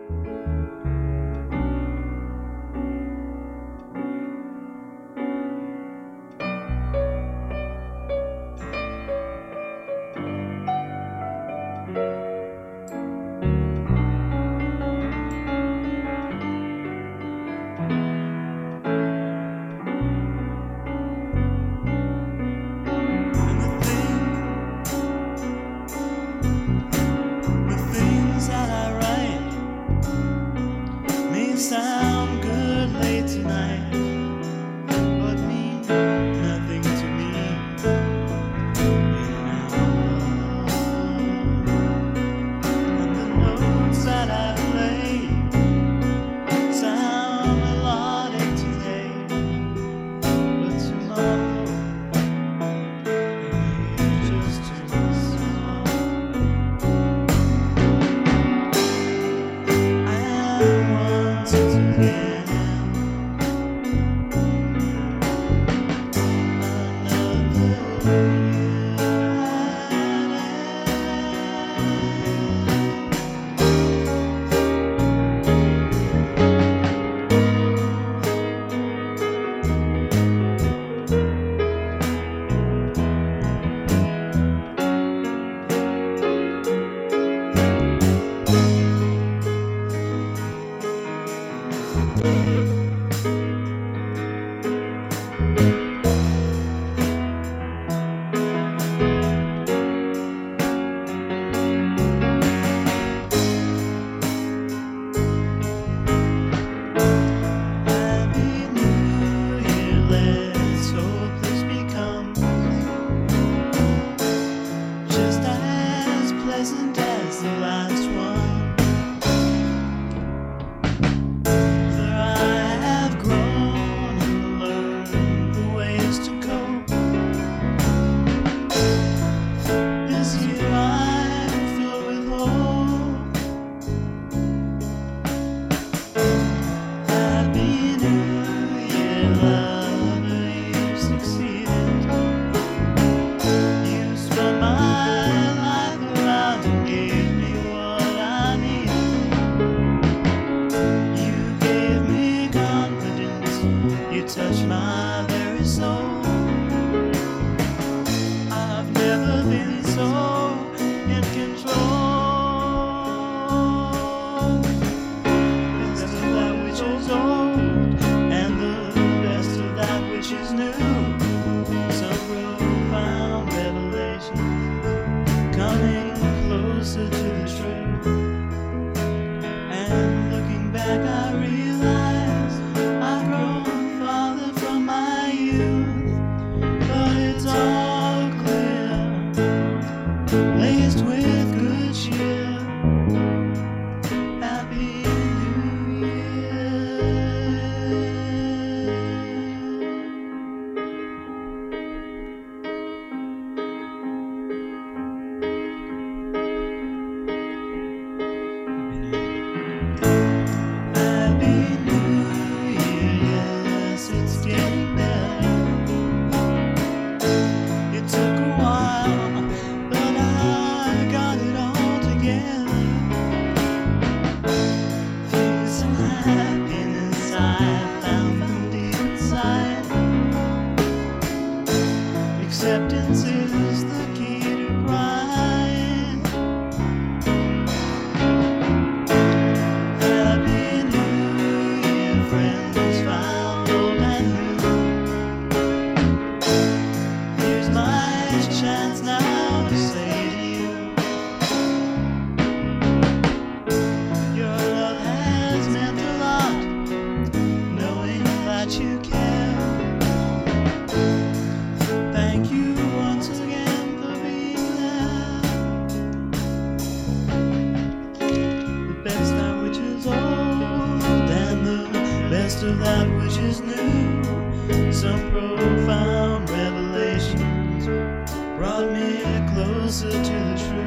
Sound good late tonight, but mean nothing to me. And the notes that I play sound melodic today, but tomorrow they may just too small. Pleasant as the last one, for I have grown and learned the ways to cope. This year I'm filled with hope. Happy New Year, lover, you've succeeded. You spun my touch my very soul. I've never been so in control. Best of that which is old, and the best of that which is new. Some profound revelation coming closer to the truth. And looking back, I realize I've grown from my youth, but it's all clear, laced with good cheer. Happy New Year. Happy New Year, yes, it's getting better. It took a while, but I got it all together. Peace and happiness I found from deep inside. Acceptance is the key to pride. Happy New Year, friends found old and new. Here's my chance now to say to you, your love has meant a lot, knowing that you care. Thank you once again for being there. The best that which is old, and the best of that which is new. Some profound revelations brought me closer to the truth.